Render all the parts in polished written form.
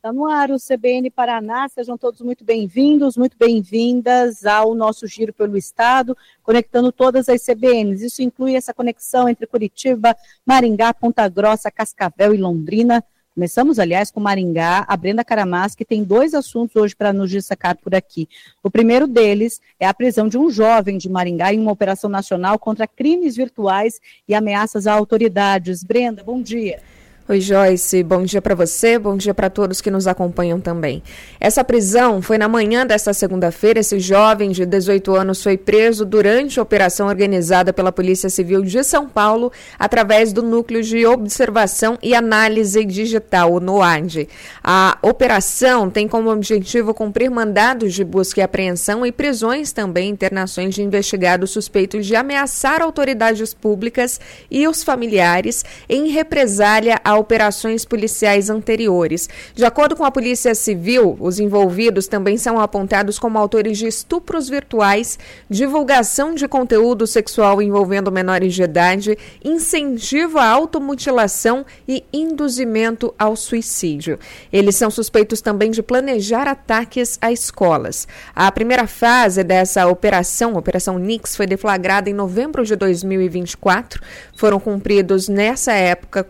Está no ar o CBN Paraná, sejam todos muito bem-vindos, muito bem-vindas ao nosso giro pelo estado, conectando todas as CBNs. Isso inclui essa conexão entre Curitiba, Maringá, Ponta Grossa, Cascavel e Londrina. Começamos, aliás, com Maringá, a Brenda Caramás, que tem dois assuntos hoje para nos destacar por aqui. O primeiro deles é a prisão de um jovem de Maringá em uma operação nacional contra crimes virtuais e ameaças a autoridades. Brenda, bom dia. Oi, Joyce, bom dia para você, bom dia para todos que nos acompanham também. Essa prisão foi na manhã desta segunda-feira. Esse jovem de 18 anos foi preso durante a operação organizada pela Polícia Civil de São Paulo através do Núcleo de Observação e Análise Digital, o NOAD. A operação tem como objetivo cumprir mandados de busca e apreensão e prisões também, internações de investigados suspeitos de ameaçar autoridades públicas e os familiares em represália a operações policiais anteriores. De acordo com a Polícia Civil, os envolvidos também são apontados como autores de estupros virtuais, divulgação de conteúdo sexual envolvendo menores de idade, incentivo à automutilação e induzimento ao suicídio. Eles são suspeitos também de planejar ataques a escolas. A primeira fase dessa Operação Nix, foi deflagrada em novembro de 2024. Foram cumpridos nessa época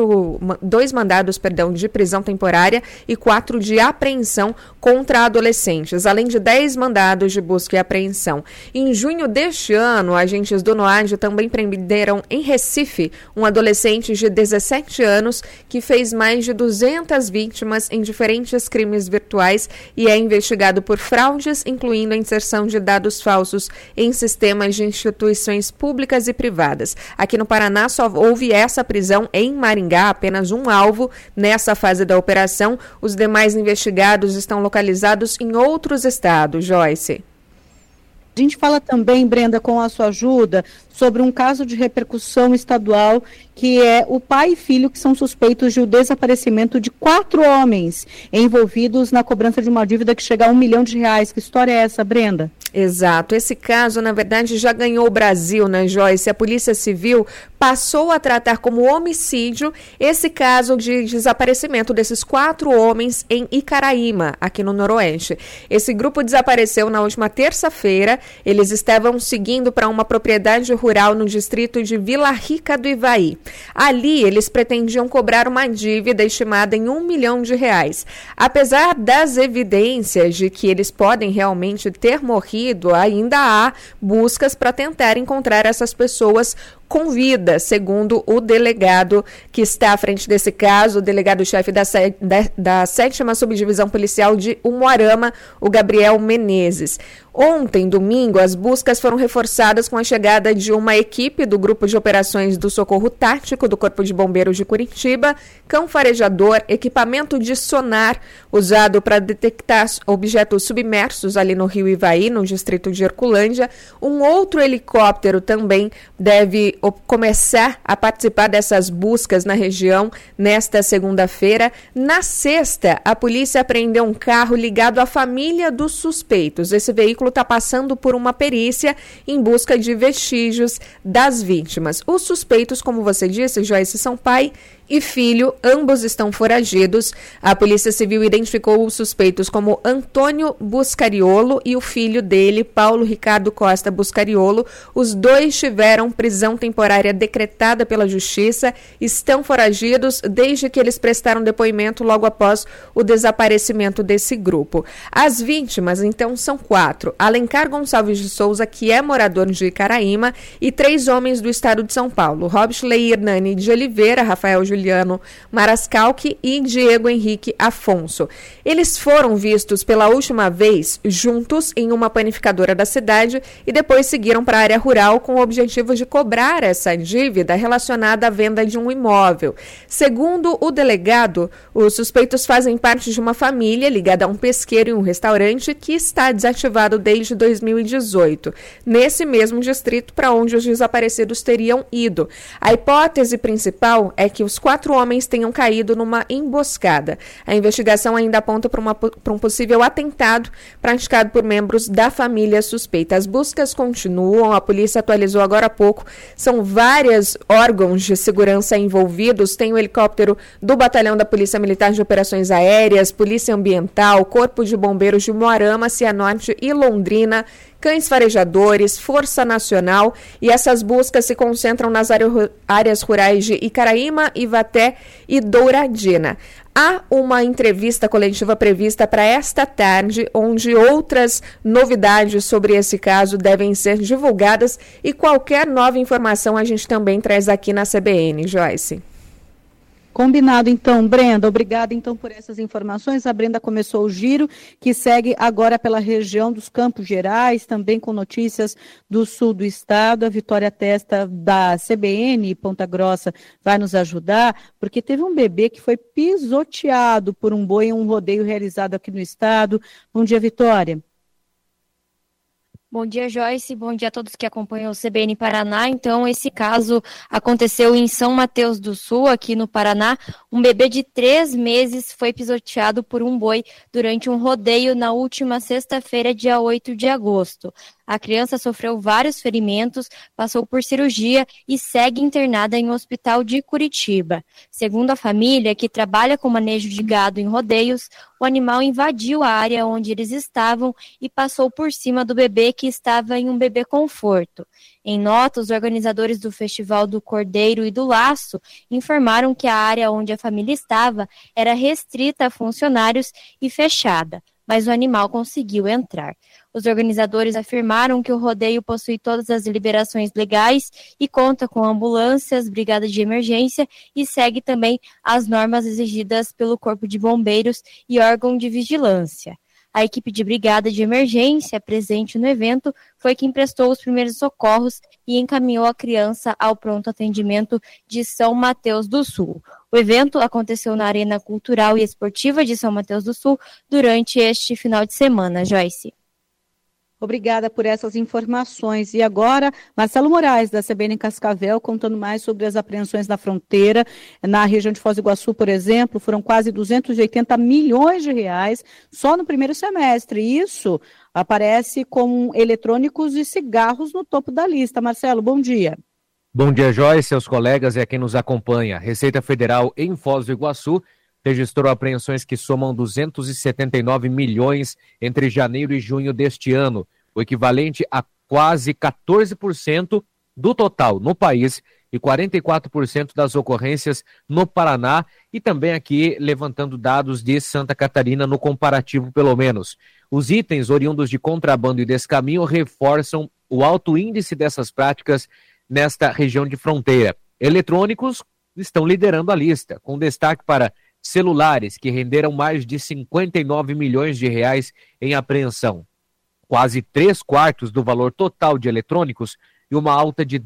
dois mandados de prisão temporária e 4 de apreensão contra adolescentes, além de 10 mandados de busca e apreensão. Em junho deste ano, agentes do NOAD também prenderam em Recife um adolescente de 17 anos que fez mais de 200 vítimas em diferentes crimes virtuais e é investigado por fraudes, incluindo a inserção de dados falsos em sistemas de instituições públicas e privadas. Aqui no Paraná só houve essa prisão em Maringá, apenas um alvo nessa fase da operação. Os demais investigados estão localizados em outros estados. Joyce. A gente fala também, Brenda, com a sua ajuda, sobre um caso de repercussão estadual, que é o pai e filho que são suspeitos de o desaparecimento de 4 homens envolvidos na cobrança de uma dívida que chega a R$1 milhão. Que história é essa, Brenda? Exato. Esse caso, na verdade, já ganhou o Brasil, né, Joyce? A Polícia Civil passou a tratar como homicídio esse caso de desaparecimento desses 4 homens em Icaraíma, aqui no Noroeste. Esse grupo desapareceu na última terça-feira. Eles estavam seguindo para uma propriedade rural no distrito de Vila Rica do Ivaí. Ali, eles pretendiam cobrar uma dívida estimada em R$1 milhão. Apesar das evidências de que eles podem realmente ter morrido, ainda há buscas para tentar encontrar essas pessoas com vida, segundo o delegado que está à frente desse caso, o delegado-chefe da 7ª Subdivisão Policial de Umuarama, o Gabriel Menezes. Ontem, domingo, as buscas foram reforçadas com a chegada de uma equipe do Grupo de Operações do Socorro Tático do Corpo de Bombeiros de Curitiba, cão farejador, equipamento de sonar usado para detectar objetos submersos ali no Rio Ivaí, no distrito de Herculândia. Um outro helicóptero também deve começar a participar dessas buscas na região nesta segunda-feira. Na sexta, a polícia apreendeu um carro ligado à família dos suspeitos. Esse veículo está passando por uma perícia em busca de vestígios das vítimas. Os suspeitos, como você disse, Joyce, são pai e filho, ambos estão foragidos. A Polícia Civil identificou os suspeitos como Antônio Buscariolo e o filho dele, Paulo Ricardo Costa Buscariolo. Os dois tiveram prisão temporária decretada pela Justiça, estão foragidos desde que eles prestaram depoimento logo após o desaparecimento desse grupo. As vítimas, então, são 4. Alencar Gonçalves de Souza, que é morador de Icaraíma, e 3 homens do estado de São Paulo, Robsley Hernani de Oliveira, Rafael Juliano Marascalchi e Diego Henrique Afonso. Eles foram vistos pela última vez juntos em uma panificadora da cidade e depois seguiram para a área rural com o objetivo de cobrar essa dívida relacionada à venda de um imóvel. Segundo o delegado, os suspeitos fazem parte de uma família ligada a um pesqueiro e um restaurante que está desativado desde 2018, nesse mesmo distrito para onde os desaparecidos teriam ido. A hipótese principal é que os 4 homens tenham caído numa emboscada. A investigação ainda aponta para um possível atentado praticado por membros da família suspeita. As buscas continuam, a polícia atualizou agora há pouco, são vários órgãos de segurança envolvidos, tem o helicóptero do Batalhão da Polícia Militar de Operações Aéreas, Polícia Ambiental, Corpo de Bombeiros de Moarama, Cianorte e Londrina, cães farejadores, Força Nacional, e essas buscas se concentram nas áreas rurais de Icaraíma, Ivaté e Douradina. Há uma entrevista coletiva prevista para esta tarde, onde outras novidades sobre esse caso devem ser divulgadas e qualquer nova informação a gente também traz aqui na CBN. Joyce. Combinado, então, Brenda. Obrigada, então, por essas informações. A Brenda começou o giro, que segue agora pela região dos Campos Gerais, também com notícias do sul do estado. A Vitória Testa, da CBN Ponta Grossa, vai nos ajudar, porque teve um bebê que foi pisoteado por um boi em um rodeio realizado aqui no estado. Bom dia, Vitória. Bom dia, Joyce. Bom dia a todos que acompanham o CBN Paraná. Então, esse caso aconteceu em São Mateus do Sul, aqui no Paraná. Um bebê de 3 meses foi pisoteado por um boi durante um rodeio na última sexta-feira, dia 8 de agosto. A criança sofreu vários ferimentos, passou por cirurgia e segue internada em um hospital de Curitiba. Segundo a família, que trabalha com manejo de gado em rodeios, o animal invadiu a área onde eles estavam e passou por cima do bebê, que estava em um bebê conforto. Em nota, os organizadores do Festival do Cordeiro e do Laço informaram que a área onde a família estava era restrita a funcionários e fechada, mas o animal conseguiu entrar. Os organizadores afirmaram que o rodeio possui todas as liberações legais e conta com ambulâncias, brigada de emergência e segue também as normas exigidas pelo Corpo de Bombeiros e órgão de vigilância. A equipe de brigada de emergência presente no evento foi quem prestou os primeiros socorros e encaminhou a criança ao pronto atendimento de São Mateus do Sul. O evento aconteceu na Arena Cultural e Esportiva de São Mateus do Sul durante este final de semana, Joyce. Obrigada por essas informações. E agora, Marcelo Moraes, da CBN Cascavel, contando mais sobre as apreensões na fronteira. Na região de Foz do Iguaçu, por exemplo, foram quase 280 milhões de reais só no primeiro semestre. Isso aparece com eletrônicos e cigarros no topo da lista. Marcelo, bom dia. Bom dia, Joyce, seus colegas e a quem nos acompanha. Receita Federal em Foz do Iguaçu registrou apreensões que somam 279 milhões entre janeiro e junho deste ano, o equivalente a quase 14% do total no país e 44% das ocorrências no Paraná, e também aqui levantando dados de Santa Catarina no comparativo pelo menos. Os itens oriundos de contrabando e descaminho reforçam o alto índice dessas práticas nesta região de fronteira. Eletrônicos estão liderando a lista, com destaque para celulares, que renderam mais de 59 milhões de reais em apreensão. Quase 3/4 do valor total de eletrônicos e uma alta de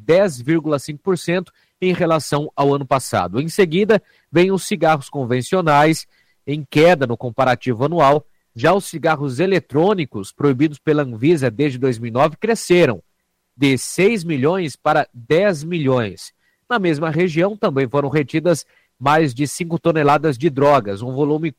10,5% em relação ao ano passado. Em seguida, vem os cigarros convencionais, em queda no comparativo anual. Já os cigarros eletrônicos, proibidos pela Anvisa desde 2009, cresceram de 6 milhões para 10 milhões. Na mesma região, também foram retidas mais de 5 toneladas de drogas, um volume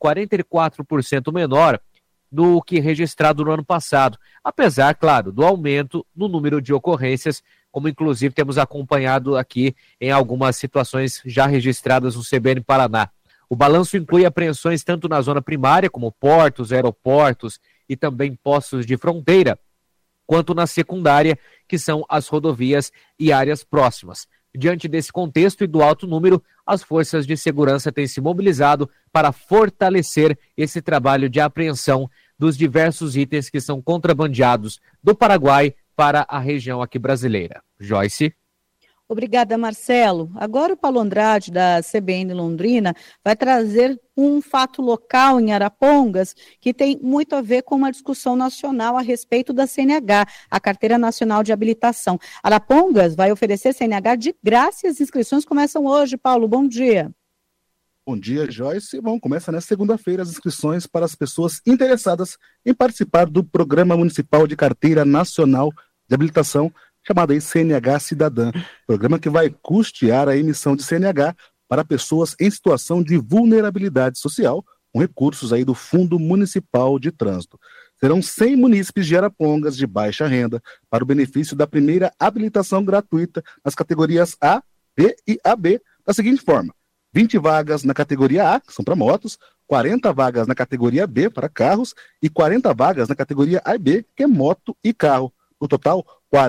44% menor do que registrado no ano passado, apesar, claro, do aumento no número de ocorrências, como inclusive temos acompanhado aqui em algumas situações já registradas no CBN Paraná. O balanço inclui apreensões tanto na zona primária, como portos, aeroportos e também postos de fronteira, quanto na secundária, que são as rodovias e áreas próximas. Diante desse contexto e do alto número, as forças de segurança têm se mobilizado para fortalecer esse trabalho de apreensão dos diversos itens que são contrabandeados do Paraguai para a região aqui brasileira. Joyce. Obrigada, Marcelo. Agora o Paulo Andrade, da CBN Londrina, vai trazer um fato local em Arapongas que tem muito a ver com uma discussão nacional a respeito da CNH, a Carteira Nacional de Habilitação. Arapongas vai oferecer CNH de graça e as inscrições começam hoje. Paulo, bom dia. Bom dia, Joyce. Bom, começa nesta segunda-feira as inscrições para as pessoas interessadas em participar do Programa Municipal de Carteira Nacional de Habilitação, chamado aí CNH Cidadã, programa que vai custear a emissão de CNH para pessoas em situação de vulnerabilidade social, com recursos aí do Fundo Municipal de Trânsito. Serão 100 munícipes de Arapongas de baixa renda para o benefício da primeira habilitação gratuita nas categorias A, B e AB, da seguinte forma: 20 vagas na categoria A, que são para motos, 40 vagas na categoria B, para carros, e 40 vagas na categoria A e B, que é moto e carro. No total,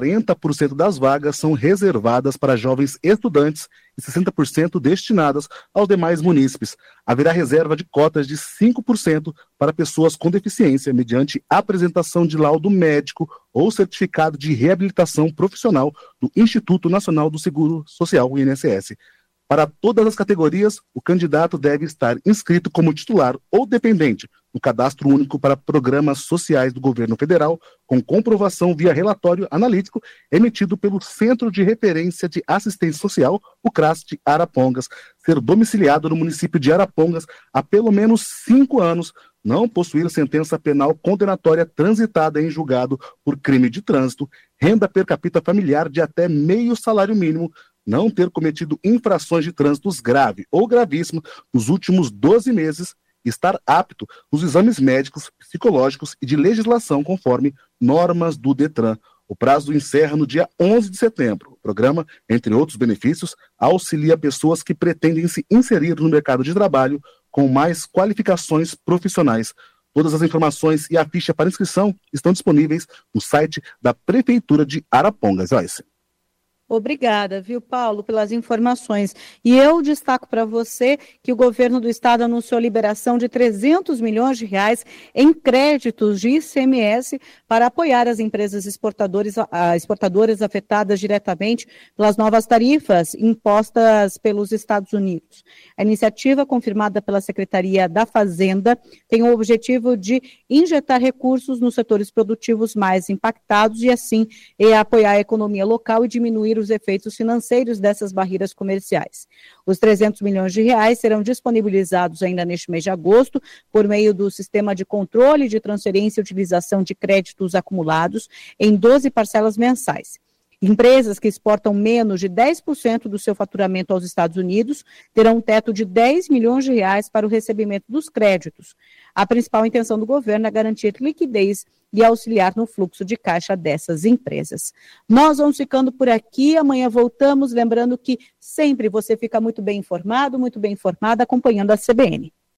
40% das vagas são reservadas para jovens estudantes e 60% destinadas aos demais munícipes. Haverá reserva de cotas de 5% para pessoas com deficiência, mediante apresentação de laudo médico ou certificado de reabilitação profissional do Instituto Nacional do Seguro Social, o INSS. Para todas as categorias, o candidato deve estar inscrito como titular ou dependente no Cadastro Único para Programas Sociais do Governo Federal, com comprovação via relatório analítico emitido pelo Centro de Referência de Assistência Social, o CRAS de Arapongas, ser domiciliado no município de Arapongas há pelo menos 5 anos, não possuir sentença penal condenatória transitada em julgado por crime de trânsito, renda per capita familiar de até meio salário mínimo, não ter cometido infrações de trânsito grave ou gravíssimo nos últimos 12 meses, estar apto nos exames médicos, psicológicos e de legislação conforme normas do Detran. O prazo encerra no dia 11 de setembro. O programa, entre outros benefícios, auxilia pessoas que pretendem se inserir no mercado de trabalho com mais qualificações profissionais. Todas as informações e a ficha para inscrição estão disponíveis no site da Prefeitura de Arapongas. Joyce. Obrigada, viu, Paulo, pelas informações. E eu destaco para você que o governo do estado anunciou a liberação de 300 milhões de reais em créditos de ICMS para apoiar as empresas exportadoras afetadas diretamente pelas novas tarifas impostas pelos Estados Unidos. A iniciativa, confirmada pela Secretaria da Fazenda, tem o objetivo de injetar recursos nos setores produtivos mais impactados e, assim, apoiar a economia local e diminuir os efeitos financeiros dessas barreiras comerciais. Os 300 milhões de reais serão disponibilizados ainda neste mês de agosto por meio do Sistema de Controle de Transferência e Utilização de Créditos Acumulados em 12 parcelas mensais. Empresas que exportam menos de 10% do seu faturamento aos Estados Unidos terão um teto de 10 milhões de reais para o recebimento dos créditos. A principal intenção do governo é garantir liquidez e auxiliar no fluxo de caixa dessas empresas. Nós vamos ficando por aqui, amanhã voltamos, lembrando que sempre você fica muito bem informado, muito bem informada, acompanhando a CBN.